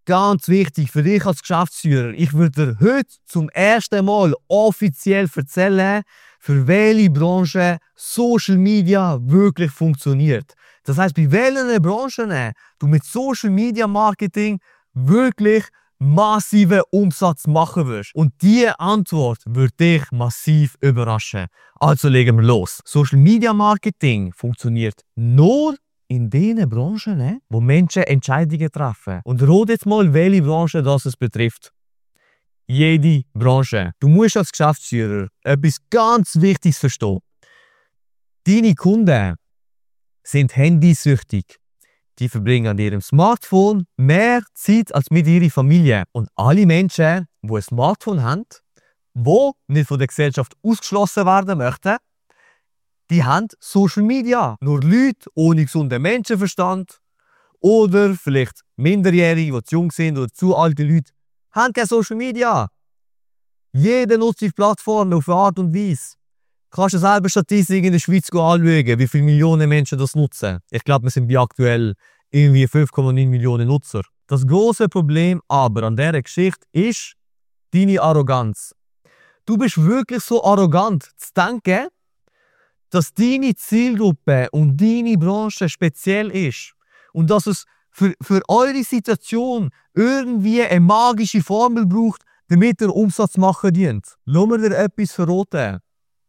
ganz wichtig für dich als Geschäftsführer. Ich würde dir heute zum ersten Mal offiziell erzählen, für welche Branche Social Media wirklich funktioniert. Das heißt, bei welchen Branchen du mit Social Media Marketing wirklich massiven Umsatz machen wirst. Und diese Antwort wird dich massiv überraschen. Also legen wir los. Social Media Marketing funktioniert nur in den Branchen, wo Menschen Entscheidungen treffen. Und rate jetzt mal, welche Branche das betrifft. Jede Branche. Du musst als Geschäftsführer etwas ganz Wichtiges verstehen. Deine Kunden sind handysüchtig. Die verbringen an ihrem Smartphone mehr Zeit als mit ihrer Familie. Und alle Menschen, die ein Smartphone haben, die nicht von der Gesellschaft ausgeschlossen werden möchten, die haben Social Media. Nur Leute ohne gesunden Menschenverstand oder vielleicht Minderjährige, die zu jung sind oder zu alte Leute, haben keine Social Media. Jeder nutzt die Plattform auf eine Art und Weise. Du kannst selber Statistiken in der Schweiz anschauen, wie viele Millionen Menschen das nutzen. Ich glaube, wir sind aktuell irgendwie 5,9 Millionen Nutzer. Das große Problem aber an dieser Geschichte ist deine Arroganz. Du bist wirklich so arrogant zu denken, dass deine Zielgruppe und deine Branche speziell ist und dass es für eure Situation irgendwie eine magische Formel braucht, damit ihr Umsatz machen dient. Lass mir dir etwas verraten.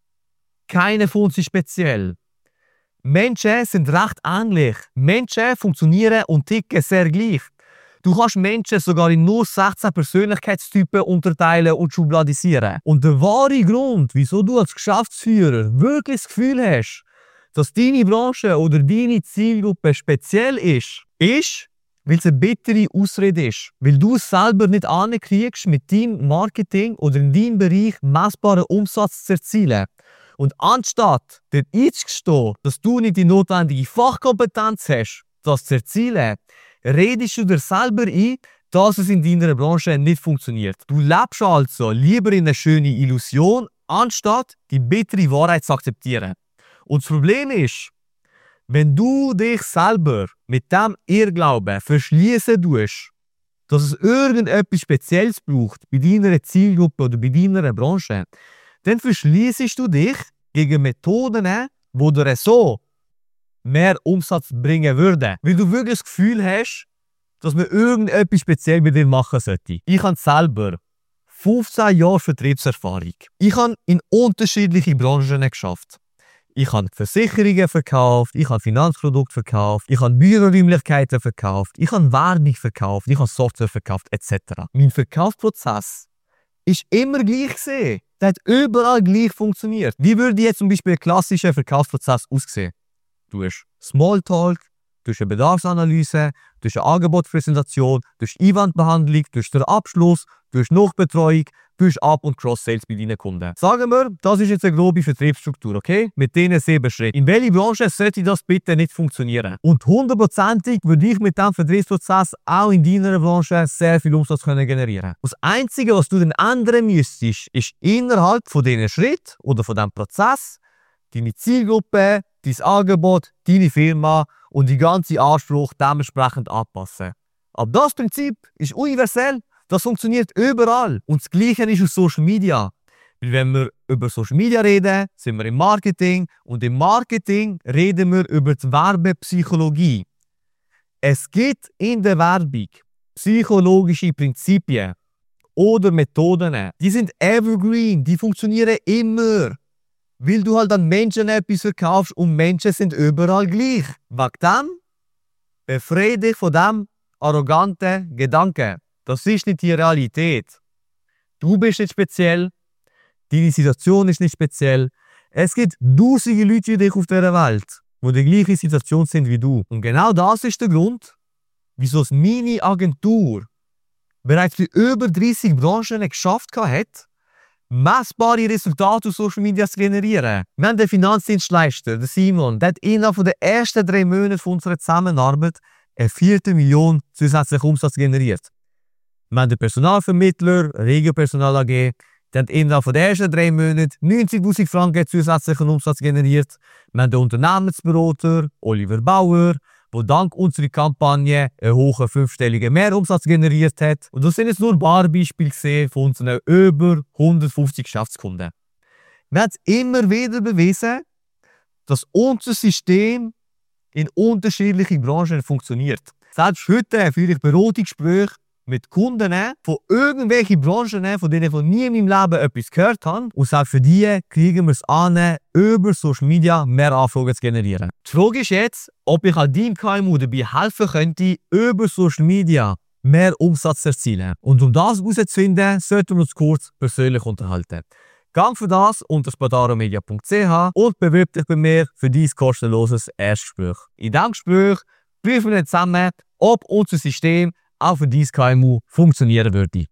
Keiner von uns ist speziell. Menschen sind recht ähnlich. Menschen funktionieren und ticken sehr gleich. Du kannst Menschen sogar in nur 16 Persönlichkeitstypen unterteilen und schubladisieren. Und der wahre Grund, wieso du als Geschäftsführer wirklich das Gefühl hast, dass deine Branche oder deine Zielgruppe speziell ist, weil es eine bittere Ausrede ist. Weil du es selber nicht ankriegst, mit deinem Marketing oder in deinem Bereich messbaren Umsatz zu erzielen. Und anstatt dir einzugestehen, dass du nicht die notwendige Fachkompetenz hast, das zu erzielen, redest du dir selber ein, dass es in deiner Branche nicht funktioniert. Du lebst also lieber in einer schönen Illusion, anstatt die bittere Wahrheit zu akzeptieren. Und das Problem ist, wenn du dich selber mit dem Irrglauben verschließen tust, dass es irgendetwas Spezielles braucht bei deiner Zielgruppe oder bei deiner Branche, dann verschließt du dich gegen Methoden, die dir so mehr Umsatz bringen würden. Weil du wirklich das Gefühl hast, dass man irgendetwas speziell bei dir machen sollte. Ich habe selber 15 Jahre Vertriebserfahrung. Ich habe in unterschiedliche Branchen geschafft. Ich habe Versicherungen verkauft, ich habe Finanzprodukte verkauft, ich habe Büroräumlichkeiten verkauft, ich habe Werbung verkauft, ich habe Software verkauft etc. Mein Verkaufsprozess ist immer gleich gewesen. Der hat überall gleich funktioniert. Wie würde jetzt zum Beispiel ein klassischer Verkaufsprozess aussehen? Du hast Smalltalk, du hast eine Bedarfsanalyse, du hast eine Angebotspräsentation, du hast Einwandbehandlung, du hast den Abschluss, du hast Nachbetreuung, du hast Up- und Cross-Sales bei deinen Kunden. Sagen wir, das ist jetzt eine grobe Vertriebsstruktur, okay? Mit diesen 7 Schritten. In welcher Branche sollte das bitte nicht funktionieren? Und 100%ig würde ich mit diesem Vertriebsprozess auch in deiner Branche sehr viel Umsatz generieren. Das Einzige, was du dann ändern müsstest, ist innerhalb von diesen Schritten oder von diesem Prozess deine Zielgruppe, dein Angebot, deine Firma und die ganze Anspruch dementsprechend anpassen. Aber das Prinzip ist universell. Das funktioniert überall. Und das Gleiche ist auf Social Media. Weil wenn wir über Social Media reden, sind wir im Marketing. Und im Marketing reden wir über die Werbepsychologie. Es gibt in der Werbung psychologische Prinzipien oder Methoden. Die sind evergreen, die funktionieren immer. Weil du halt an Menschen etwas verkaufst und Menschen sind überall gleich. Wegen dem befreie dich von diesem arroganten Gedanken. Das ist nicht die Realität. Du bist nicht speziell, deine Situation ist nicht speziell. Es gibt tausende Leute wie dich auf dieser Welt, die in der gleichen Situation sind wie du. Und genau das ist der Grund, wieso meine Agentur bereits bei über 30 Branchen geschafft hat, messbare Resultate auf Social Media zu generieren. Wir haben den Finanzdienstleister, den Simon, der hat innerhalb der ersten 3 Monate von unserer Zusammenarbeit eine 4 Million zusätzlichen Umsatz generiert. Wir haben den Personalvermittler, Regiopersonal AG, der hat innerhalb der ersten 3 Monate 90'000 Franken zusätzlichen Umsatz generiert. Wir haben den Unternehmensberater, Oliver Bauer, der dank unserer Kampagne einen hohen 5-stelligen Mehrumsatz generiert hat. Und das sind jetzt nur ein paar Beispiele gesehen von unseren über 150 Geschäftskunden. Wir haben immer wieder bewiesen, dass unser System in unterschiedlichen Branchen funktioniert. Selbst heute führe ich Beratungsgespräche mit Kunden von irgendwelchen Branchen, von denen ich noch nie in meinem Leben etwas gehört habe. Und selbst für die kriegen wir es an, über Social Media mehr Anfragen zu generieren. Die Frage ist jetzt, ob ich an deinem KMU dabei helfen könnte, über Social Media mehr Umsatz zu erzielen. Und um das herauszufinden, sollten wir uns kurz persönlich unterhalten. Gang für das unter spadaromedia.ch und bewirb dich bei mir für dein kostenloses Erstgespräch. In diesem Gespräch prüfen wir zusammen, ob unser System auch für dein KMU funktionieren würde.